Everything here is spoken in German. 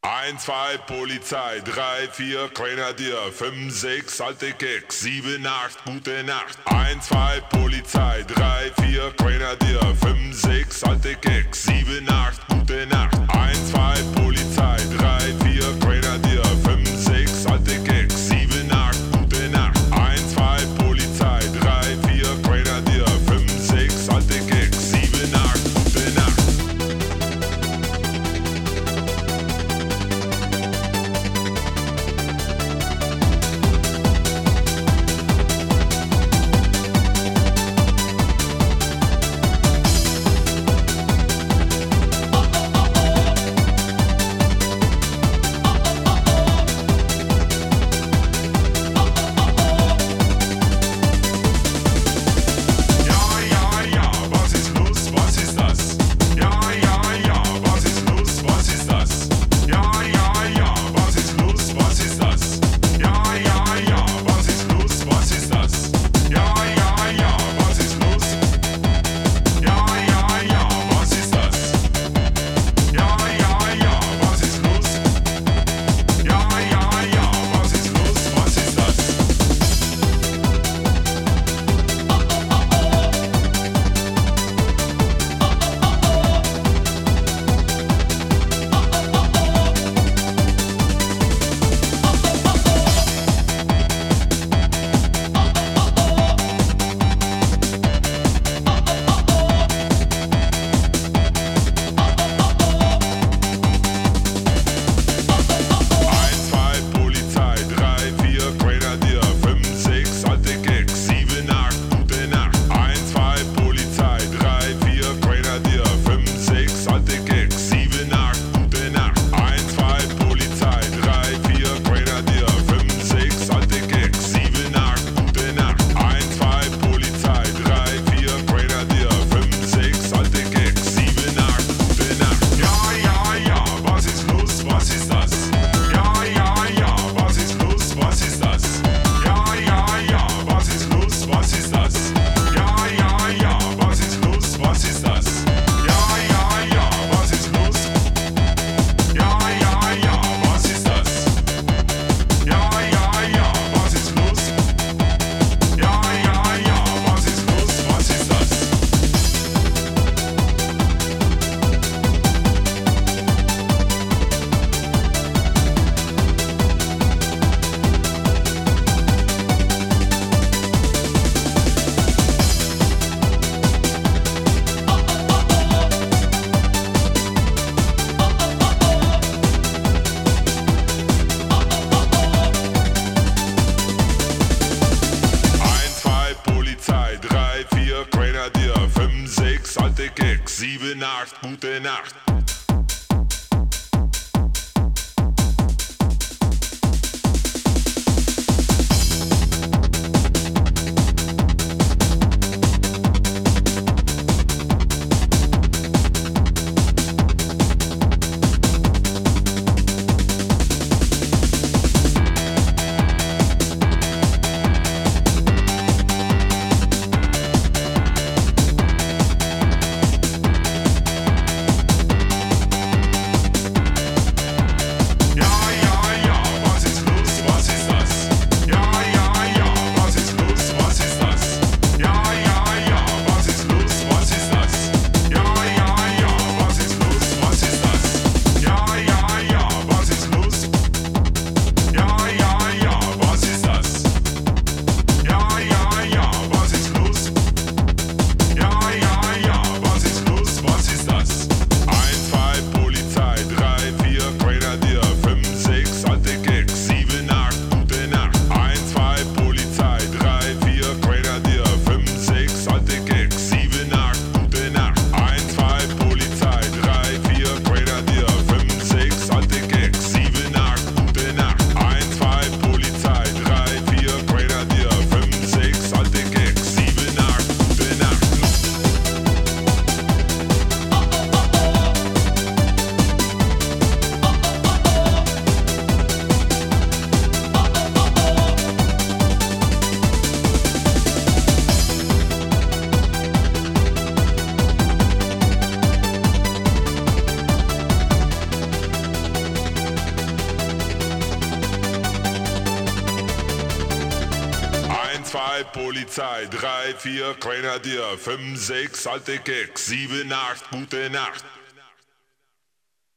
1, 2, Polizei, 3, 4, Grenadier, 5, 6, alte Keks, 7, 8, gute Nacht. 1, 2, Polizei, 3, 4, Grenadier, 5, 6, alte Keks, 7, 8, gute Nacht. 1, 2, Polizei, 3, 4, Grenadier, 5, 6, alte Keks, 7, 8, gute Nacht. 1, 2, Polizei, 3, 4, Grenadier, 5, 6, alte Keks, 7, 8, gute Nacht. Grenadier, 5, 6, alte Keks, 7, 8, gute Nacht. 2 Polizei, 3, 4 Grenadier, 5, 6 alte Keks, 7, 8 gute Nacht.